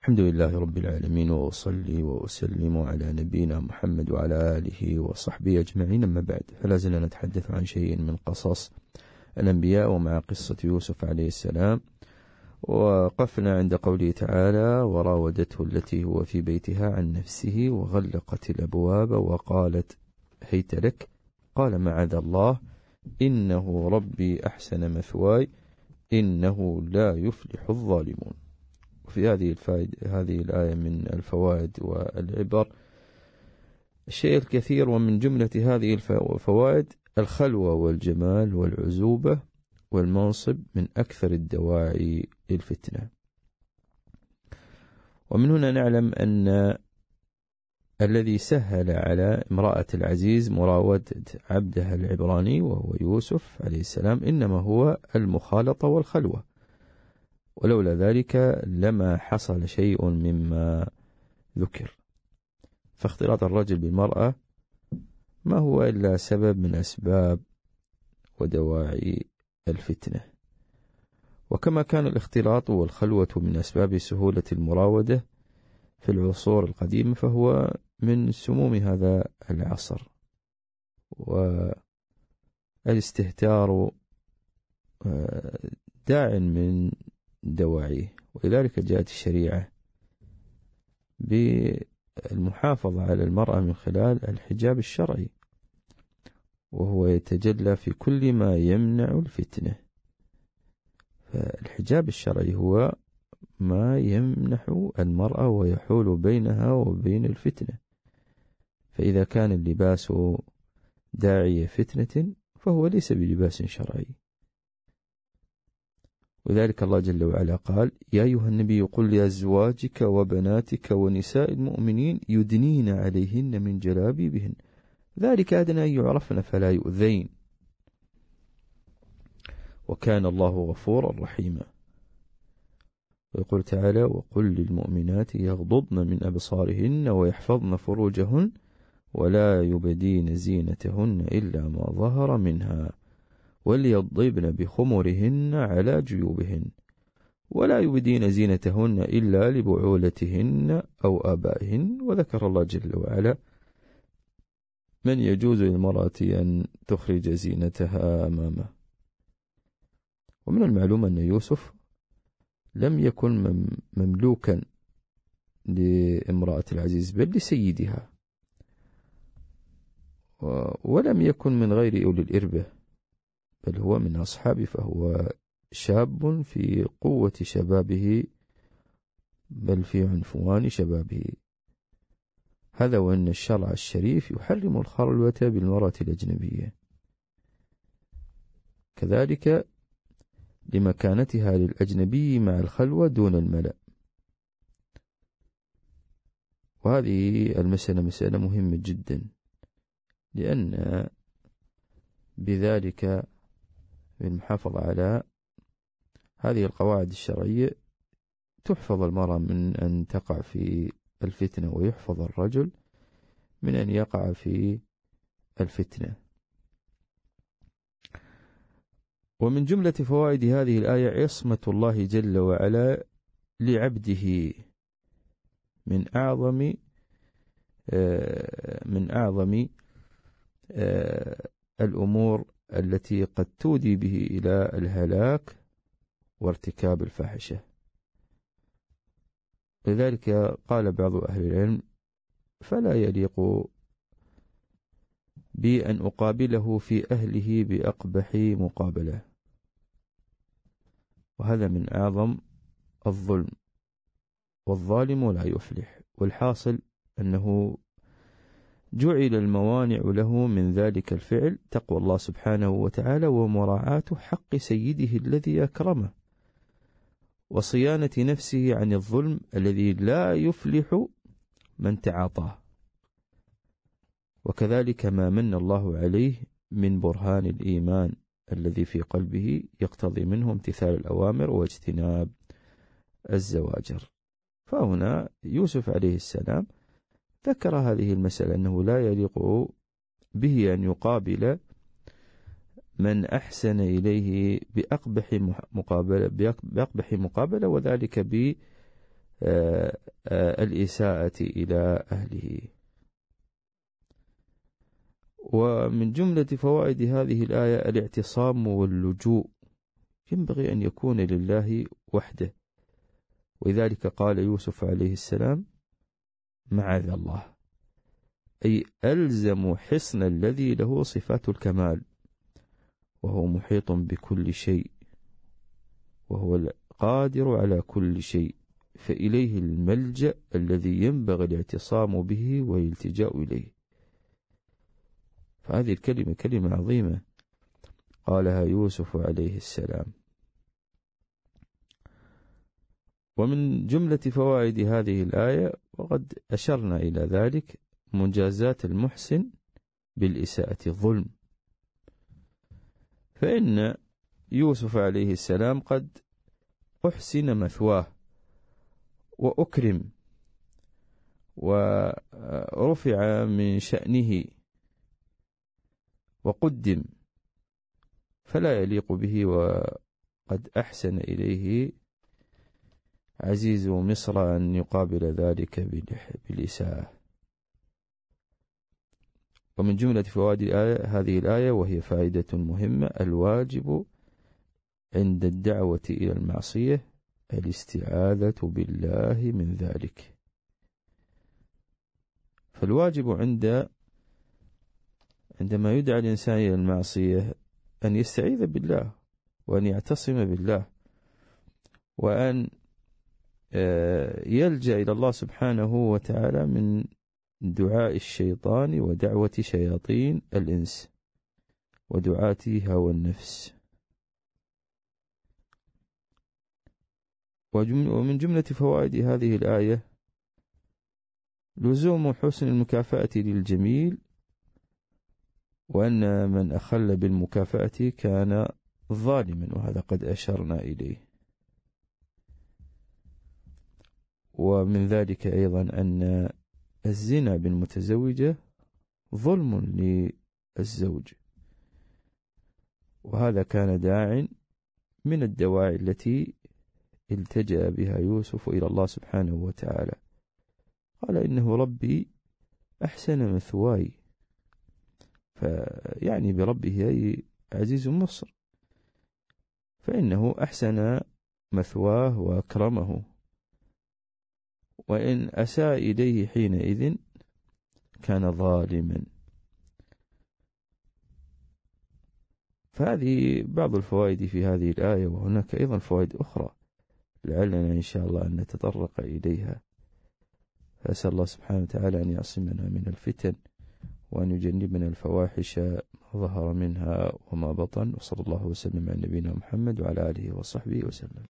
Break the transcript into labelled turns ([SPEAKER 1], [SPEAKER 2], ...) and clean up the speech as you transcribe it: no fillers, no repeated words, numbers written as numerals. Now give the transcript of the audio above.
[SPEAKER 1] الحمد لله رب العالمين، وأصلي وأسلم على نبينا محمد وعلى آله وصحبه أجمعين. أما بعد، فلا زلنا نتحدث عن شيء من قصص الأنبياء، ومع قصة يوسف عليه السلام. وقفنا عند قوله تعالى: وراودته التي هو في بيتها عن نفسه وغلقت الأبواب وقالت هيت لك، قال معاذ الله إنه ربي أحسن مثواي إنه لا يفلح الظالمون. وفي هذه الآية من الفوائد والعبر الشيء الكثير، ومن جملة هذه الفوائد الخلوة والجمال والعزوبة والمنصب من أكثر الدواعي للفتنة. ومن هنا نعلم أن الذي سهل على امرأة العزيز مراودة عبدها العبراني وهو يوسف عليه السلام إنما هو المخالطة والخلوة، ولولا ذلك لما حصل شيء مما ذكر. فاختلاط الرجل بالمرأة ما هو إلا سبب من أسباب ودواعي الفتنة. وكما كان الاختلاط والخلوة من أسباب سهولة المراودة في العصور القديمة، فهو من سموم هذا العصر، والاستهتار داع من دواعيه. ولذلك جاءت الشريعة بالمحافظة على المرأة من خلال الحجاب الشرعي، وهو يتجلى في كل ما يمنع الفتنة. فالحجاب الشرعي هو ما يمنح المرأة ويحول بينها وبين الفتنة. فإذا كان اللباس داعي فتنة فهو ليس بلباس شرعي. وذلك الله جل وعلا قال: يا أيها النبي قل لأزواجك وبناتك ونساء المؤمنين يدنين عليهن من جلابيبهن ذلك أدنى أن يعرفن فلا يؤذين وكان الله غفورا رحيما. ويقول تعالى: وقل للمؤمنات يغضضن من أبصارهن ويحفظن فروجهن ولا يبدين زينتهن إلا ما ظهر منها وليضربن بخمرهن على جيوبهن ولا يبدين زينتهن إلا لبعولتهن أو آبائهن. وذكر الله جل وعلا من يجوز للمرأة أن تخرج زينتها أمامه. ومن المعلوم أن يوسف لم يكن مملوكا لامرأة العزيز بل لسيدها، ولم يكن من غير أولي الإربة بل هو من أصحابه، فهو شاب في قوة شبابه بل في عنفوان شبابه. هذا وأن الشرع الشريف يحرم الخلوة بالمرأة الأجنبية، كذلك لمكانتها للأجنبي مع الخلوة دون الملأ. وهذه المسألة مسألة مهمة جدا، لأن بذلك بالمحافظة على هذه القواعد الشرعية تحفظ المرأة من أن تقع في الفتنة، ويحفظ الرجل من أن يقع في الفتنة. ومن جملة فوائد هذه الآية عصمة الله جل وعلا لعبده من أعظم الأمور التي قد تودي به إلى الهلاك وارتكاب الفاحشة. لذلك قال بعض أهل العلم: فلا يليق بي أن أقابله في أهله بأقبح مقابلة. وهذا من أعظم الظلم، والظالم لا يفلح. والحاصل أنه جعل الموانع له من ذلك الفعل تقوى الله سبحانه وتعالى ومراعاة حق سيده الذي أكرمه، وصيانة نفسه عن الظلم الذي لا يفلح من تعاطاه. وكذلك ما من الله عليه من برهان الإيمان الذي في قلبه يقتضي منه امتثال الأوامر واجتناب الزواجر. فهنا يوسف عليه السلام ذكر هذه المسألة، أنه لا يليق به أن يقابل من أحسن إليه بأقبح مقابلة، وذلك الإساءة إلى أهله. ومن جملة فوائد هذه الآية الاعتصام واللجوء، ينبغي أن يكون لله وحده، ولذلك قال يوسف عليه السلام معاذ الله، أي ألزم حصن الذي له صفات الكمال، وهو محيط بكل شيء، وهو القادر على كل شيء، فإليه الملجأ الذي ينبغي الاعتصام به والالتجاء إليه. فهذه الكلمة كلمة عظيمة قالها يوسف عليه السلام. ومن جملة فوائد هذه الآية، وقد أشرنا إلى ذلك، مجازات المحسن بالإساءة الظلم، فإن يوسف عليه السلام قد أحسن مثواه وأكرم ورفع من شأنه وقدم، فلا يليق به وقد أحسن إليه عزيز مصر أن يقابل ذلك بالإساءة. ومن جملة فوائد هذه الآية، وهي فائدة مهمة، الواجب عند الدعوة إلى المعصية الاستعاذة بالله من ذلك. فالواجب عندما يدعى الإنسان إلى المعصية أن يستعيذ بالله، وأن يعتصم بالله، وأن يلجأ إلى الله سبحانه وتعالى من دعاء الشيطان ودعوة شياطين الإنس ودعاة هوى النفس. ومن جملة فوائد هذه الآية لزوم حسن المكافأة للجميل، وأن من أخل بالمكافأة كان ظالما، وهذا قد أشرنا إليه. ومن ذلك أيضا أن الزنا بالمتزوجة ظلم للزوج، وهذا كان داع من الدواعي التي التجأ بها يوسف إلى الله سبحانه وتعالى. قال إنه ربي أحسن مثواي، فيعني بربه أي عزيز مصر، فإنه أحسن مثواه وأكرمه، وإن أساء إليه حينئذ كان ظالما. فهذه بعض الفوائد في هذه الآية، وهناك أيضا فوائد أخرى لعلنا إن شاء الله أن نتطرق إليها. فأسأل الله سبحانه وتعالى أن يعصمنا من الفتن، وأن يجنبنا الفواحش ما ظهر منها وما بطن، وصلى الله وسلم على نبينا محمد وعلى آله وصحبه وسلم.